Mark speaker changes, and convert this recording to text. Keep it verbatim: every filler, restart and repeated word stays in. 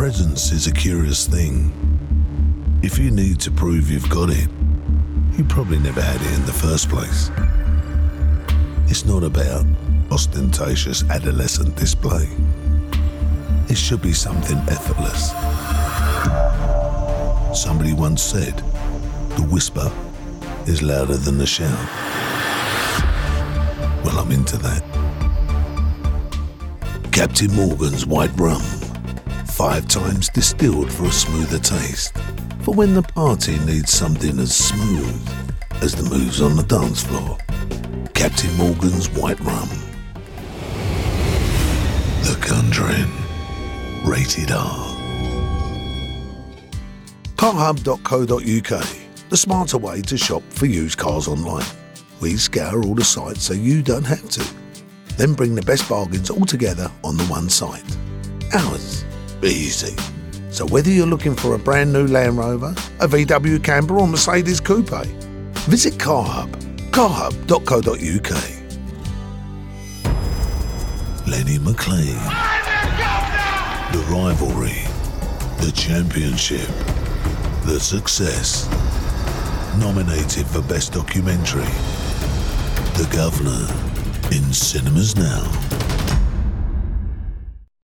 Speaker 1: presence is a curious thing. If you need to prove you've got it, you probably never had it in the first place. It's not about ostentatious adolescent display. It should be something effortless. Somebody once said, the whisper is louder than the shout. Well, I'm into that. Captain Morgan's White Rum. Five times distilled for a smoother taste. For when the party needs something as smooth as the moves on the dance floor. Captain Morgan's White Rum. The Conjuring. Rated R. car hub dot co dot U K. The smarter way to shop for used cars online. We scour all the sites so you don't have to. Then bring the best bargains all together on the one site. Ours. Easy. So whether you're looking for a brand new Land Rover, a V W camper or Mercedes coupe, visit CarHub. car hub dot co dot U K. Lenny McLean. The rivalry. The championship. The success. Nominated for Best Documentary. The Governor. In cinemas now.